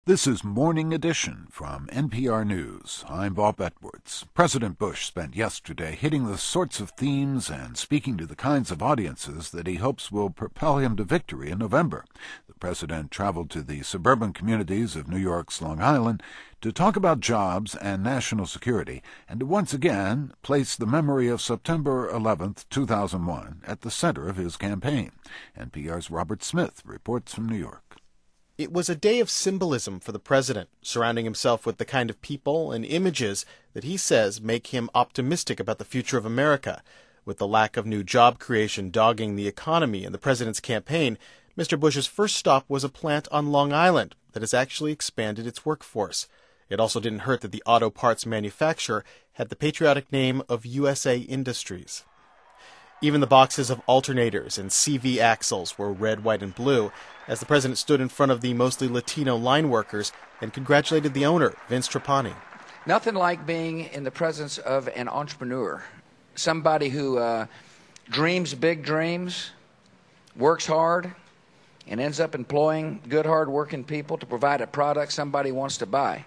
This is Morning Edition from NPR News. I'm Bob Edwards. President Bush spent yesterday hitting the sorts of themes and speaking to the kinds of audiences that he hopes will propel him to victory in November. The president traveled to the suburban communities of New York's Long Island to talk about jobs and national security, and to once again place the memory of September 11th, 2001 at the center of his campaign. NPR's Robert Smith reports from New York. It was a day of symbolism for the president, surrounding himself with the kind of people and images that he says make him optimistic about the future of America. With the lack of new job creation dogging the economy in the president's campaign, Mr. Bush's first stop was a plant on Long Island that has actually expanded its workforce. It also didn't hurt that the auto parts manufacturer had the patriotic name of USA Industries. Even the boxes of alternators and CV axles were red, white, and blue as the president stood in front of the mostly Latino line workers and congratulated the owner, Vince Trapani. Nothing like being in the presence of an entrepreneur, somebody who dreams big dreams, works hard, and ends up employing good, hard-working people to provide a product somebody wants to buy.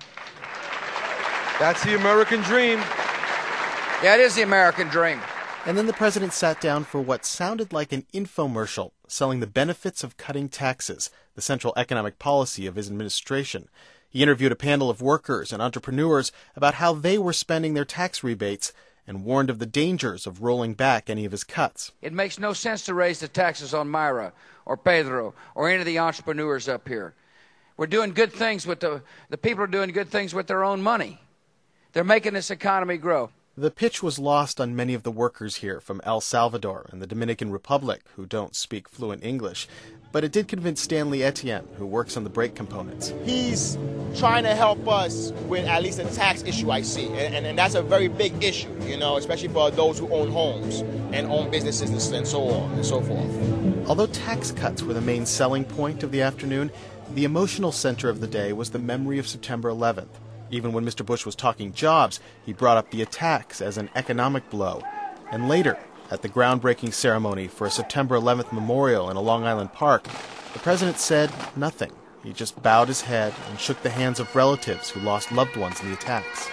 That's the American dream. Yeah, it is the American dream. And then the president sat down for what sounded like an infomercial, selling the benefits of cutting taxes, the central economic policy of his administration. He interviewed a panel of workers and entrepreneurs about how they were spending their tax rebates and warned of the dangers of rolling back any of his cuts. It makes no sense to raise the taxes on Myra or Pedro or any of the entrepreneurs up here. We're doing good things with the people are doing good things with their own money. They're making this economy grow. The pitch was lost on many of the workers here from El Salvador and the Dominican Republic who don't speak fluent English, but it did convince Stanley Etienne, who works on the brake components. He's trying to help us with at least a tax issue, I see, and that's a very big issue, especially for those who own homes and own businesses and so on and so forth. Although tax cuts were the main selling point of the afternoon, the emotional center of the day was the memory of September 11th. Even when Mr. Bush was talking jobs, he brought up the attacks as an economic blow. And later, at the groundbreaking ceremony for a September 11th memorial in a Long Island park, the president said nothing. He just bowed his head and shook the hands of relatives who lost loved ones in the attacks.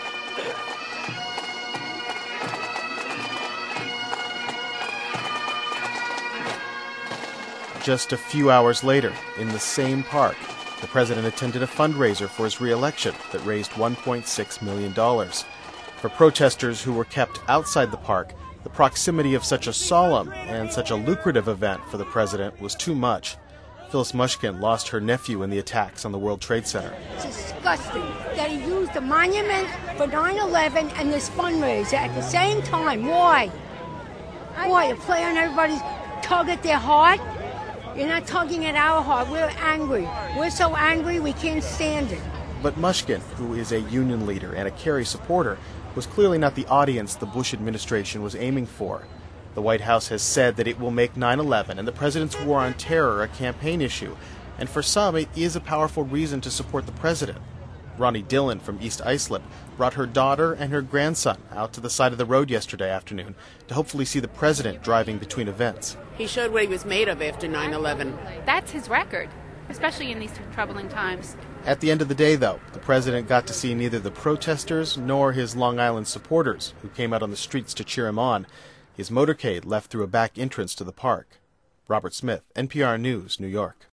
Just a few hours later, in the same park, the president attended a fundraiser for his re-election that raised $1.6 million. For protesters who were kept outside the park, the proximity of such a solemn and such a lucrative event for the president was too much. Phyllis Mushkin lost her nephew in the attacks on the World Trade Center. It's disgusting that he used the monument for 9/11 and this fundraiser at the same time. Why? Why? You play on everybody's tug at their heart? You're not tugging at our heart. We're angry. We're so angry we can't stand it. But Mushkin, who is a union leader and a Kerry supporter, was clearly not the audience the Bush administration was aiming for. The White House has said that it will make 9/11 and the president's war on terror a campaign issue, and for some it is a powerful reason to support the president. Ronnie Dillon from East Islip brought her daughter and her grandson out to the side of the road yesterday afternoon to hopefully see the president driving between events. He showed what he was made of after 9/11. That's his record, especially in these troubling times. At the end of the day, though, the president got to see neither the protesters nor his Long Island supporters who came out on the streets to cheer him on. His motorcade left through a back entrance to the park. Robert Smith, NPR News, New York.